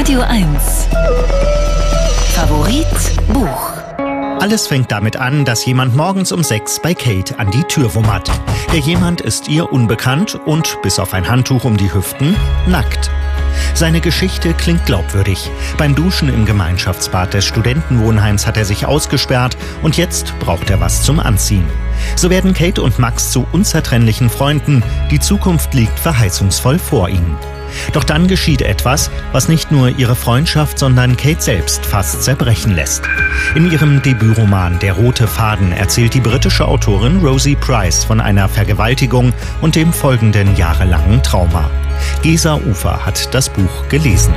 Radio 1. Favorit Buch. Alles fängt damit an, dass jemand morgens um 6 bei Kate an die Tür wummert. Der jemand ist ihr unbekannt und, bis auf ein Handtuch um die Hüften, nackt. Seine Geschichte klingt glaubwürdig. Beim Duschen im Gemeinschaftsbad des Studentenwohnheims hat er sich ausgesperrt und jetzt braucht er was zum Anziehen. So werden Kate und Max zu unzertrennlichen Freunden. Die Zukunft liegt verheißungsvoll vor ihnen. Doch dann geschieht etwas, was nicht nur ihre Freundschaft, sondern Kate selbst fast zerbrechen lässt. In ihrem Debütroman Der rote Faden erzählt die britische Autorin Rosie Price von einer Vergewaltigung und dem folgenden jahrelangen Trauma. Gesa Ufer hat das Buch gelesen.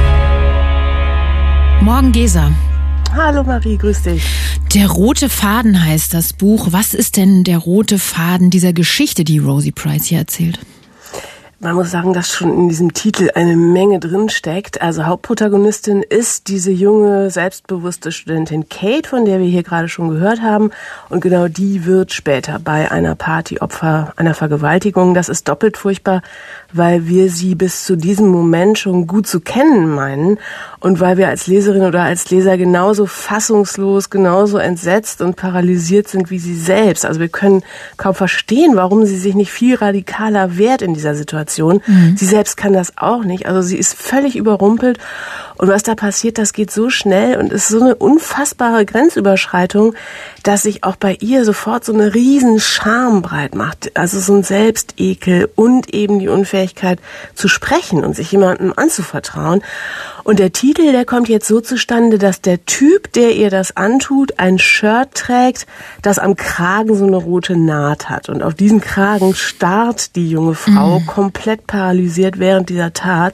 Morgen, Gesa. Hallo Marie, grüß dich. Der rote Faden heißt das Buch. Was ist denn der rote Faden dieser Geschichte, die Rosie Price hier erzählt? Man muss sagen, dass schon in diesem Titel eine Menge drin steckt. Also Hauptprotagonistin ist diese junge, selbstbewusste Studentin Kate, von der wir hier gerade schon gehört haben. Und genau die wird später bei einer Party Opfer einer Vergewaltigung. Das ist doppelt furchtbar, weil wir sie bis zu diesem Moment schon gut zu kennen meinen und weil wir als Leserin oder als Leser genauso fassungslos, genauso entsetzt und paralysiert sind wie sie selbst. Also wir können kaum verstehen, warum sie sich nicht viel radikaler wehrt in dieser Situation. Sie selbst kann das auch nicht. Also sie ist völlig überrumpelt. Und was da passiert, das geht so schnell und ist so eine unfassbare Grenzüberschreitung, dass sich auch bei ihr sofort so eine riesen Scham breit macht. Also so ein Selbstekel und eben die Unfähigkeit zu sprechen und sich jemandem anzuvertrauen. Und der Titel, der kommt jetzt so zustande, dass der Typ, der ihr das antut, ein Shirt trägt, das am Kragen so eine rote Naht hat. Und auf diesen Kragen starrt die junge Frau komplett paralysiert während dieser Tat.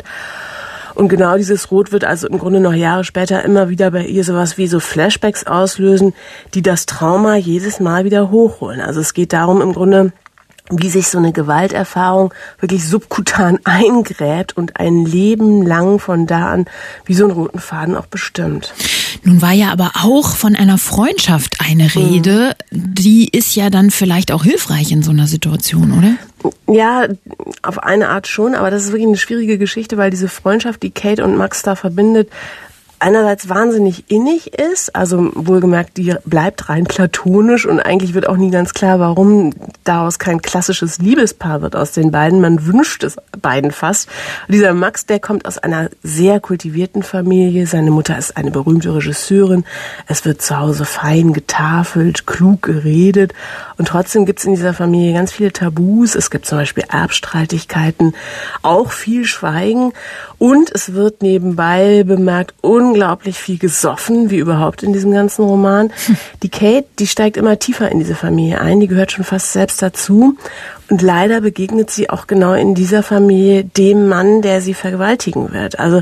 Und genau dieses Rot wird also im Grunde noch Jahre später immer wieder bei ihr sowas wie so Flashbacks auslösen, die das Trauma jedes Mal wieder hochholen. Also es geht darum im Grunde, wie sich so eine Gewalterfahrung wirklich subkutan eingräbt und ein Leben lang von da an wie so einen roten Faden auch bestimmt. Nun war ja aber auch von einer Freundschaft eine Rede. Die ist ja dann vielleicht auch hilfreich in so einer Situation, oder? Ja, auf eine Art schon, aber das ist wirklich eine schwierige Geschichte, weil diese Freundschaft, die Kate und Max da verbindet, einerseits wahnsinnig innig ist, also wohlgemerkt, die bleibt rein platonisch und eigentlich wird auch nie ganz klar, warum daraus kein klassisches Liebespaar wird aus den beiden. Man wünscht es beiden fast. Dieser Max, der kommt aus einer sehr kultivierten Familie. Seine Mutter ist eine berühmte Regisseurin. Es wird zu Hause fein getafelt, klug geredet und trotzdem gibt es in dieser Familie ganz viele Tabus. Es gibt zum Beispiel Erbstreitigkeiten, auch viel Schweigen und es wird nebenbei bemerkt, unglaublich viel gesoffen, wie überhaupt in diesem ganzen Roman. Die Kate, die steigt immer tiefer in diese Familie ein, die gehört schon fast selbst dazu. Und leider begegnet sie auch genau in dieser Familie dem Mann, der sie vergewaltigen wird. Also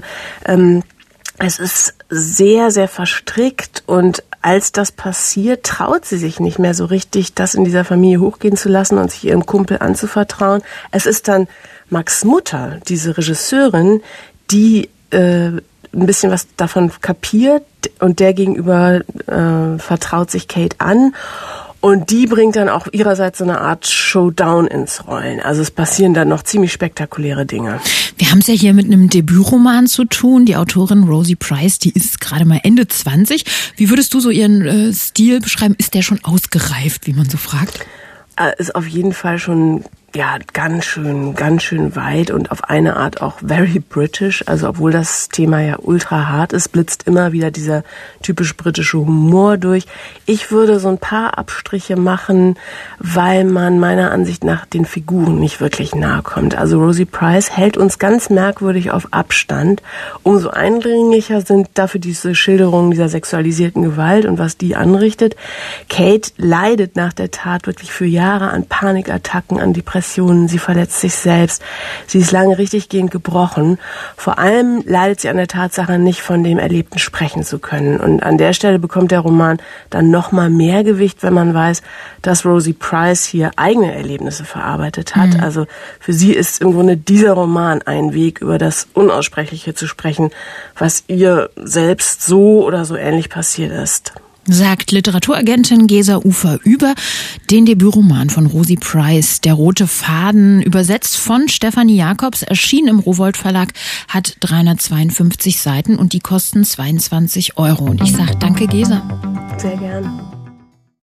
es ist sehr, sehr verstrickt und als das passiert, traut sie sich nicht mehr so richtig, das in dieser Familie hochgehen zu lassen und sich ihrem Kumpel anzuvertrauen. Es ist dann Max' Mutter, diese Regisseurin, die ein bisschen was davon kapiert und der gegenüber vertraut sich Kate an und die bringt dann auch ihrerseits so eine Art Showdown ins Rollen. Also es passieren dann noch ziemlich spektakuläre Dinge. Wir haben es ja hier mit einem Debütroman zu tun. Die Autorin Rosie Price, die ist gerade mal Ende 20. Wie würdest du so ihren Stil beschreiben? Ist der schon ausgereift, wie man so fragt? Ist auf jeden Fall schon ganz schön weit und auf eine Art auch very British. Also obwohl das Thema ja ultra hart ist, blitzt immer wieder dieser typisch britische Humor durch. Ich würde so ein paar Abstriche machen, weil man meiner Ansicht nach den Figuren nicht wirklich nahe kommt. Also Rosie Price hält uns ganz merkwürdig auf Abstand. Umso eindringlicher sind dafür diese Schilderungen dieser sexualisierten Gewalt und was die anrichtet. Kate leidet nach der Tat wirklich für Jahre an Panikattacken, an Depressionen. Sie verletzt sich selbst. Sie ist lange richtiggehend gebrochen. Vor allem leidet sie an der Tatsache, nicht von dem Erlebten sprechen zu können. Und an der Stelle bekommt der Roman dann noch mal mehr Gewicht, wenn man weiß, dass Rosie Price hier eigene Erlebnisse verarbeitet hat. Also für sie ist im Grunde dieser Roman ein Weg, über das Unaussprechliche zu sprechen, was ihr selbst so oder so ähnlich passiert ist. Sagt Literaturagentin Gesa Ufer über den Debütroman von Rosie Price. Der rote Faden, übersetzt von Stefanie Jacobs, erschien im Rowohlt Verlag, hat 352 Seiten und die kosten 22 €. Und ich sage danke, Gesa. Sehr gern.